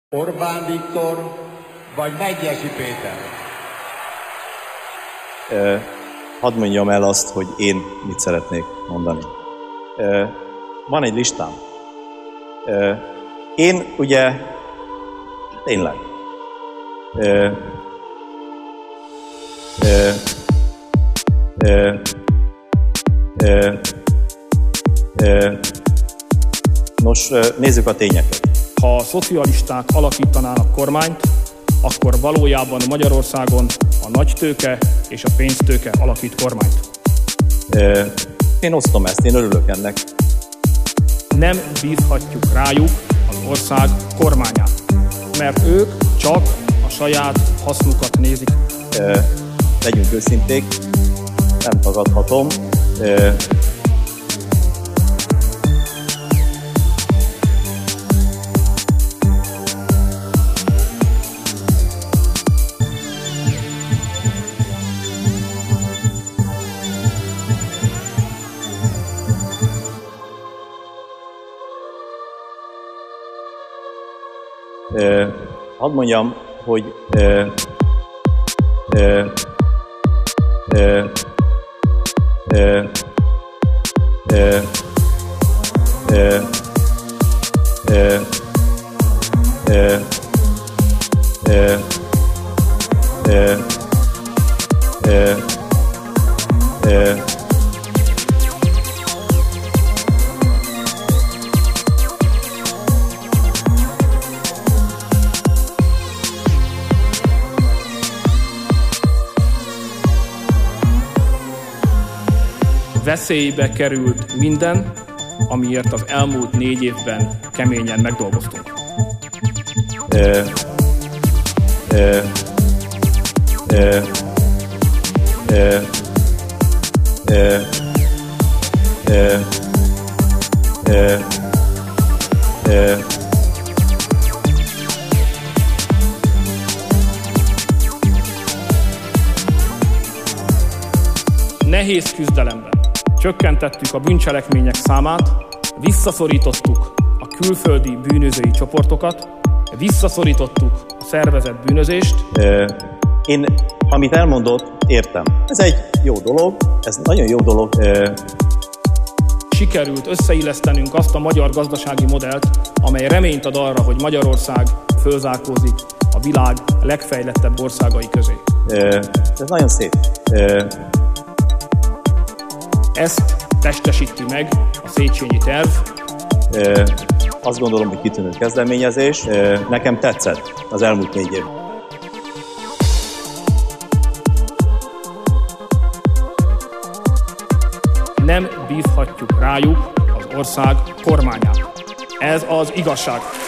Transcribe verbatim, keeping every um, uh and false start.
Orbán Viktor vagy Medgyessy Péter? Uh, hadd mondjam el azt, hogy én mit szeretnék mondani. Uh, van egy listám. Uh, én ugye tényleg uh, uh, uh, uh, uh, nos, uh, nézzük a tényeket. Ha a szocialisták alakítanának kormányt, akkor valójában Magyarországon a nagytőke és a pénztőke alakít kormányt. Én osztom ezt, én örülök ennek. Nem bízhatjuk rájuk az ország kormányát, mert ők csak a saját hasznukat nézik. Legyünk őszinték, nem tagadhatom. Uh, hadd mondjam, hogy uh, uh, uh, uh, uh, uh, uh, uh, uh, uh, uh, uh, Veszélybe került minden, amiért az elmúlt négy évben keményen megdolgoztunk. Uh, uh, uh, uh, uh, uh, uh, uh. Nehéz küzdelemben csökkentettük a bűncselekmények számát, visszaszorítottuk a külföldi bűnözői csoportokat, visszaszorítottuk a szervezett bűnözést. Én, amit elmondott, értem. Ez egy jó dolog, ez nagyon jó dolog. Sikerült összeillesztenünk azt a magyar gazdasági modellt, amely reményt ad arra, hogy Magyarország fölzárkózik a világ legfejlettebb országai közé. Ez nagyon szép. Ezt testesíti meg a Széchenyi terv. E, azt gondolom, hogy kitűnő kezdeményezés. E, nekem tetszett az elmúlt négy év. Nem bízhatjuk rájuk az ország kormányát. Ez az igazság.